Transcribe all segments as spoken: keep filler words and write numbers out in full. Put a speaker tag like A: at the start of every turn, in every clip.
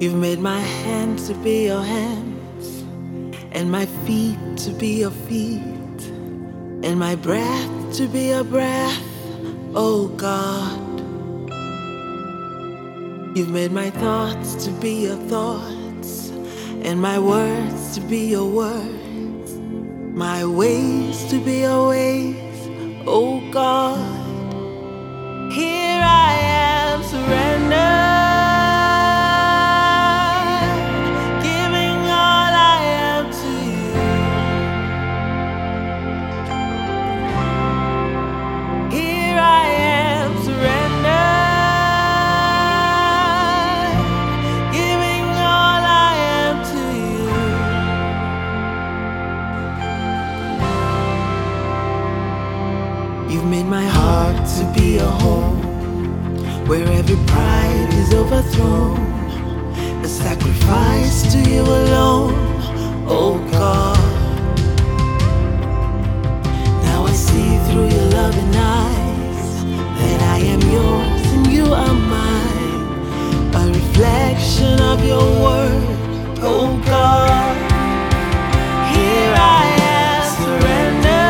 A: You've made my hands to be your hands, and my feet to be your feet, and my breath to be your breath, oh God. You've made my thoughts to be your thoughts, and my words to be your words, my ways to be your ways, oh God. Here I am, surrendered. You've made my heart to be a home where every pride is overthrown, a sacrifice to you alone, oh God. Now I see through your loving eyes that I am yours and you are mine, a reflection of your word, oh God. Here I am, surrender.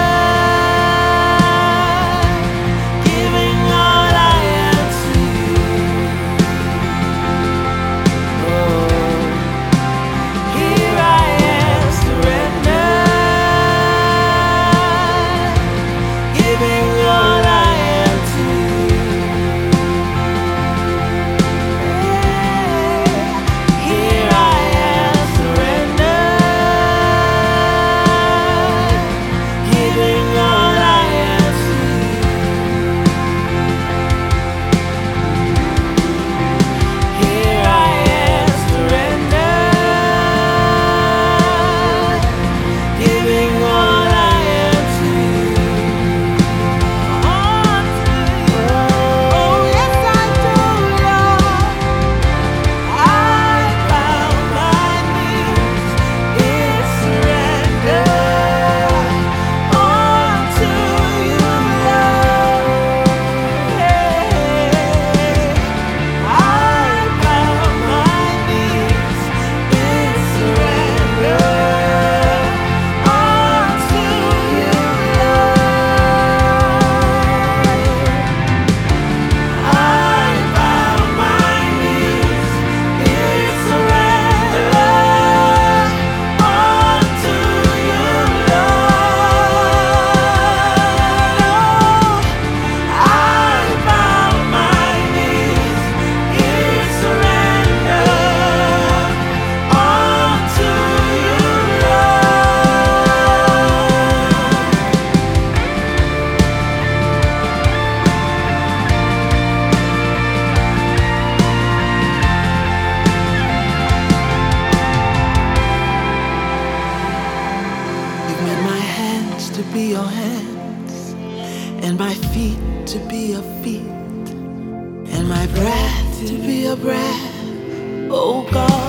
A: To be your hands, and my feet to be your feet, and my breath to be your breath, oh God.